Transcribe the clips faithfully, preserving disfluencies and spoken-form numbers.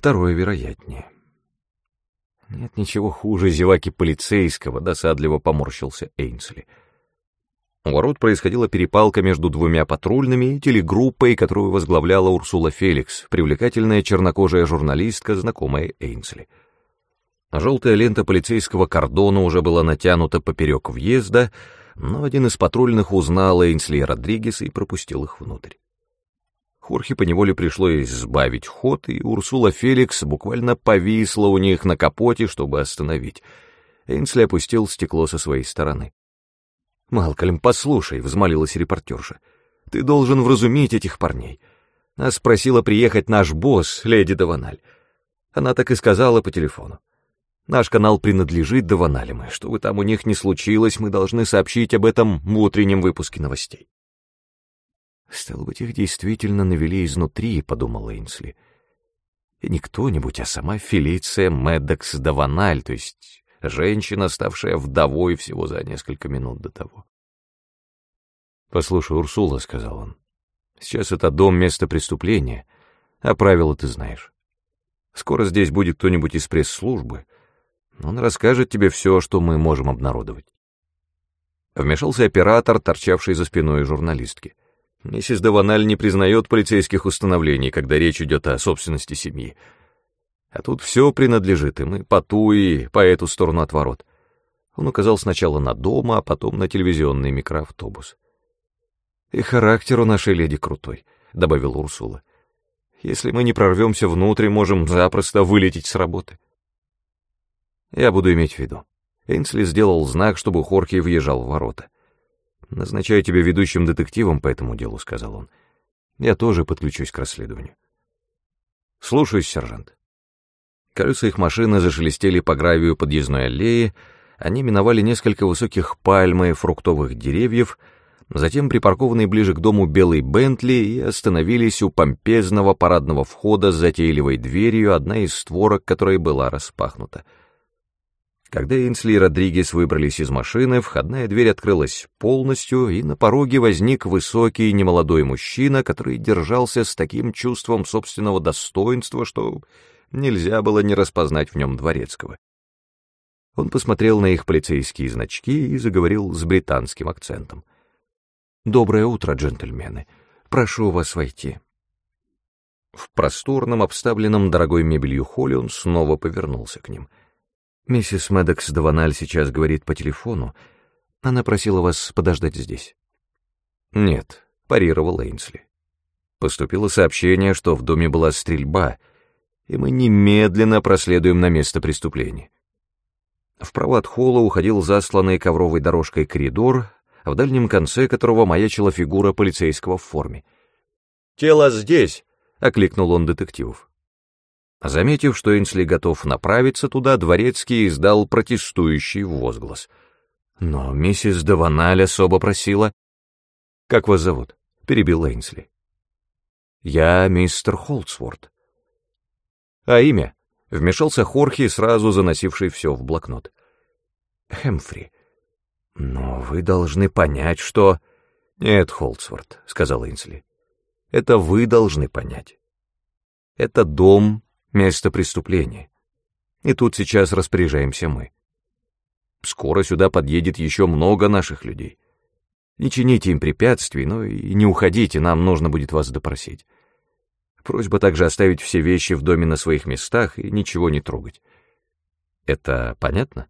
Второе вероятнее. Нет ничего хуже зеваки полицейского, досадливо поморщился Эйнсли. У ворот происходила перепалка между двумя патрульными и телегруппой, которую возглавляла Урсула Феликс, привлекательная чернокожая журналистка, знакомая Эйнсли. Желтая лента полицейского кордона уже была натянута поперек въезда, но один из патрульных узнал Эйнсли и Родригеса и пропустил их внутрь. Хорхе поневоле пришлось сбавить ход, и Урсула Феликс буквально повисла у них на капоте, чтобы остановить. Эйнсли опустил стекло со своей стороны. «Малкольм, послушай», — взмолилась репортерша, — «ты должен вразумить этих парней. Нас просила приехать наш босс, леди Даваналь. Она так и сказала по телефону. Наш канал принадлежит Даваналям, и что бы там у них ни случилось, мы должны сообщить об этом в утреннем выпуске новостей». «Стало быть, их действительно навели изнутри», — подумал Эйнсли. «И не кто-нибудь, а сама Фелиция Медокс Даваналь, то есть женщина, ставшая вдовой всего за несколько минут до того». «Послушай, Урсула», — сказал он, — «сейчас это дом — место преступления, а правила ты знаешь. Скоро здесь будет кто-нибудь из пресс-службы. Он расскажет тебе все, что мы можем обнародовать». Вмешался оператор, торчавший за спиной журналистки. «Миссис Даваналь не признает полицейских установлений, когда речь идет о собственности семьи. А тут все принадлежит им, и по ту, и по эту сторону от ворот». Он указал сначала на дом, а потом на телевизионный микроавтобус. «И характер у нашей леди крутой», — добавила Урсула. «Если мы не прорвемся внутрь, можем запросто вылететь с работы». «Я буду иметь в виду». Эйнсли сделал знак, чтобы Хорхе въезжал в ворота. «Назначаю тебя ведущим детективом по этому делу», — сказал он. «Я тоже подключусь к расследованию». «Слушаюсь, сержант». Колеса их машины зашелестели по гравию подъездной аллеи, они миновали несколько высоких пальм и фруктовых деревьев, затем припаркованный ближе к дому белый Бентли, и остановились у помпезного парадного входа с затейливой дверью, одна из створок которой была распахнута. Когда Эйнсли и Родригес выбрались из машины, входная дверь открылась полностью, и на пороге возник высокий немолодой мужчина, который держался с таким чувством собственного достоинства, что нельзя было не распознать в нем дворецкого. Он посмотрел на их полицейские значки и заговорил с британским акцентом. «Доброе утро, джентльмены. Прошу вас войти». В просторном, обставленном дорогой мебелью холле он снова повернулся к ним. «Миссис Медокс Даваналь сейчас говорит по телефону. Она просила вас подождать здесь». «Нет», — парировал Эйнсли. «Поступило сообщение, что в доме была стрельба, и мы немедленно проследуем на место преступления». Вправо от холла уходил засланный ковровой дорожкой коридор, в дальнем конце которого маячила фигура полицейского в форме. «Тело здесь!» — окликнул он детективов. Заметив, что Эйнсли готов направиться туда, дворецкий издал протестующий возглас. «Но миссис Даваналь особо просила...» «Как вас зовут?» — перебил Эйнсли. «Я мистер Холдсворт». «А имя?» — вмешался Хорхе, сразу заносивший все в блокнот. «Хэмфри. Но вы должны понять, что...» «Нет, Холдсворт», — сказал Эйнсли. «Это вы должны понять. Это дом, место преступления. И тут сейчас распоряжаемся мы. Скоро сюда подъедет еще много наших людей. Не чините им препятствий, но и не уходите, нам нужно будет вас допросить. Просьба также оставить все вещи в доме на своих местах и ничего не трогать. Это понятно?»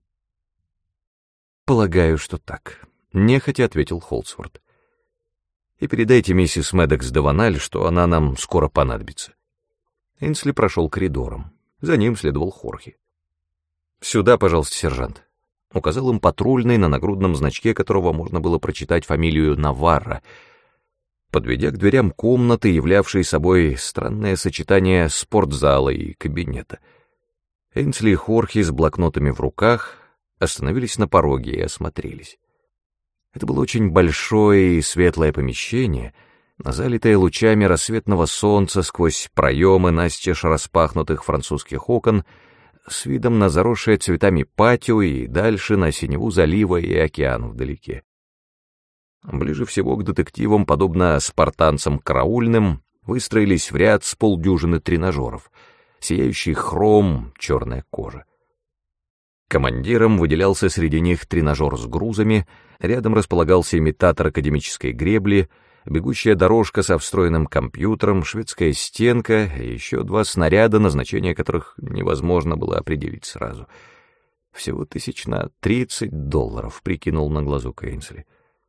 «Полагаю, что так», — нехотя ответил Холдсворт. «И передайте миссис Медокс Даваналь, что она нам скоро понадобится». Эйнсли прошел коридором. За ним следовал Хорхе. «Сюда, пожалуйста, сержант», — указал им патрульный, на нагрудном значке которого можно было прочитать фамилию Наварро, подведя к дверям комнаты, являвшей собой странное сочетание спортзала и кабинета. Эйнсли и Хорхе с блокнотами в руках остановились на пороге и осмотрелись. Это было очень большое и светлое помещение, залитое лучами рассветного солнца сквозь проемы настежь распахнутых французских окон, с видом на заросшее цветами патио и дальше на синеву залива и океан вдалеке. Ближе всего к детективам, подобно спартанцам караульным, выстроились в ряд с полдюжины тренажеров. сияющий хром, черная кожа. Командиром выделялся среди них тренажер с грузами, рядом располагался имитатор академической гребли, бегущая дорожка со встроенным компьютером, шведская стенка и еще два снаряда, назначение которых невозможно было определить сразу. Всего тысяч на тридцать долларов, прикинул на глазу Кейнсли.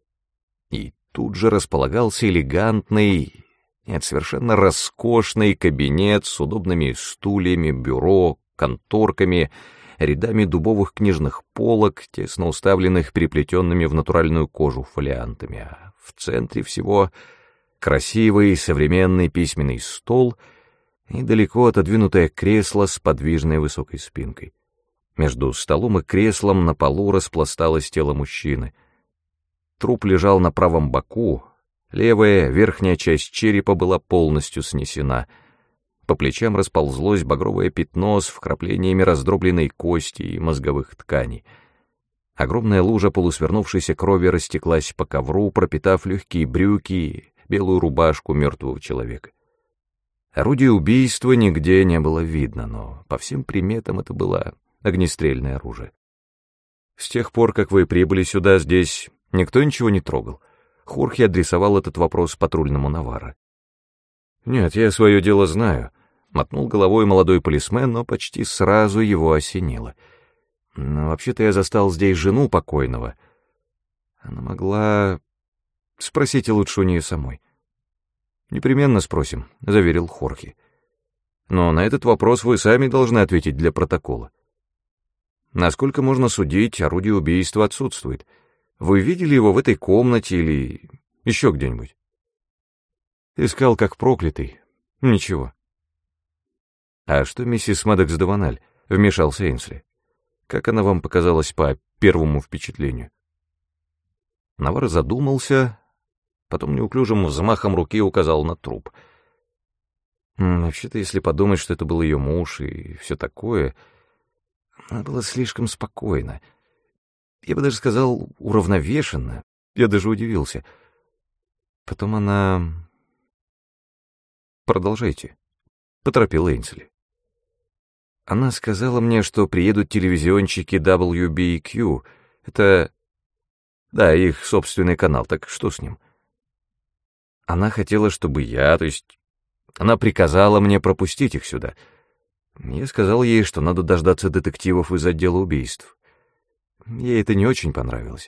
И тут же располагался элегантный, нет, совершенно роскошный кабинет с удобными стульями, бюро, конторками, рядами дубовых книжных полок, тесно уставленных переплетенными в натуральную кожу фолиантами, а в центре всего красивый современный письменный стол и далеко отодвинутое кресло с подвижной высокой спинкой. Между столом и креслом на полу распласталось тело мужчины. Труп лежал на правом боку, левая верхняя часть черепа была полностью снесена. По плечам расползлось багровое пятно с вкраплениями раздробленной кости и мозговых тканей. Огромная лужа полусвернувшейся крови растеклась по ковру, пропитав легкие брюки и белую рубашку мертвого человека. Орудия убийства нигде не было видно, но по всем приметам это было огнестрельное оружие. С тех пор, как вы прибыли сюда, здесь никто ничего не трогал. Хорхе адресовал этот вопрос патрульному Наварро. «Нет, я свое дело знаю», — мотнул головой молодой полисмен, но почти сразу его осенило. «Но вообще-то я застал здесь жену покойного. Она могла... Спросите лучше у нее самой». «Непременно спросим», — заверил Хорхе. «Но на этот вопрос вы сами должны ответить для протокола. Насколько можно судить, орудие убийства отсутствует. Вы видели его в этой комнате или еще где-нибудь?» «Искал как проклятый. Ничего». «А что миссис Мэддокс Даваналь?» — вмешался Эйнсли. «Как она вам показалась по первому впечатлению?» Наварро задумался, потом неуклюжим взмахом руки указал на труп. «Вообще-то, если подумать, что это был ее муж и все такое, она была слишком спокойна. Я бы даже сказал, уравновешенно. Я даже удивился. Потом она...» «Продолжайте», — поторопил Эйнсли. «Она сказала мне, что приедут телевизионщики дабл ю би кью. Это... да, их собственный канал, так что с ним? Она хотела, чтобы я, то есть... Она приказала мне пропустить их сюда. Я сказал ей, что надо дождаться детективов из отдела убийств. Ей это не очень понравилось».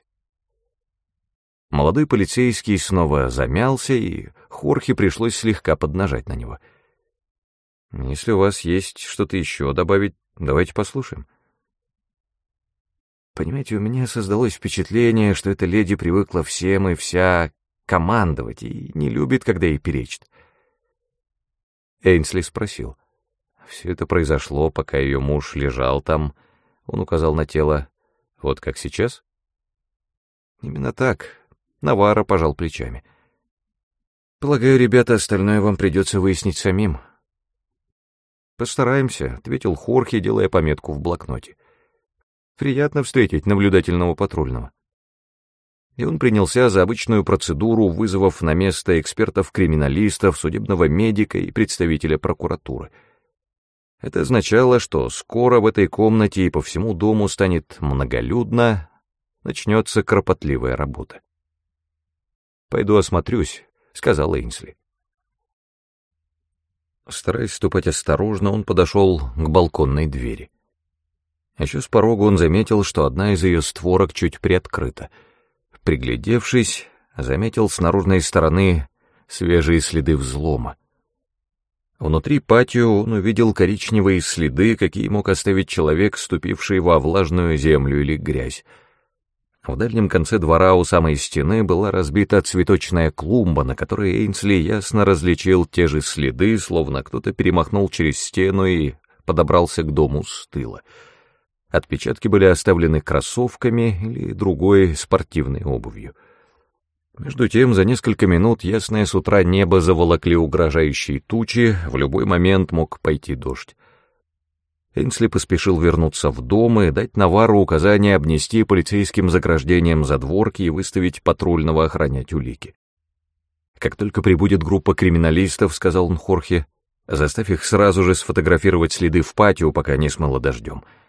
Молодой полицейский снова замялся, и Хорхе пришлось слегка поднажать на него. «Если у вас есть что-то еще добавить, давайте послушаем». «Понимаете, у меня создалось впечатление, что эта леди привыкла всем и вся командовать и не любит, когда ей перечат». Эйнсли спросил. «Все это произошло, пока ее муж лежал там», — он указал на тело, — «вот как сейчас?» «Именно так». Наварро пожал плечами. «Полагаю, ребята, остальное вам придется выяснить самим». «Постараемся», — ответил Хорхе, делая пометку в блокноте. «Приятно встретить наблюдательного патрульного». И он принялся за обычную процедуру вызовов на место экспертов-криминалистов, судебного медика и представителя прокуратуры. Это означало, что скоро в этой комнате и по всему дому станет многолюдно, начнется кропотливая работа. «Пойду осмотрюсь», — сказал Эйнсли. Стараясь ступать осторожно, он подошел к балконной двери. Еще с порога он заметил, что одна из ее створок чуть приоткрыта. Приглядевшись, заметил с наружной стороны свежие следы взлома. Внутри патио он увидел коричневые следы, какие мог оставить человек, ступивший во влажную землю или грязь. В дальнем конце двора у самой стены была разбита цветочная клумба, на которой Эйнсли ясно различил те же следы, словно кто-то перемахнул через стену и подобрался к дому с тыла. Отпечатки были оставлены кроссовками или другой спортивной обувью. Между тем, за несколько минут ясное с утра небо заволокли угрожающие тучи, в любой момент мог пойти дождь. Эйнсли поспешил вернуться в дом и дать Наварро указание обнести полицейским заграждением задворки и выставить патрульного охранять улики. «Как только прибудет группа криминалистов, — сказал он Хорхе, Заставь их сразу же сфотографировать следы в патио, пока не смыло дождем.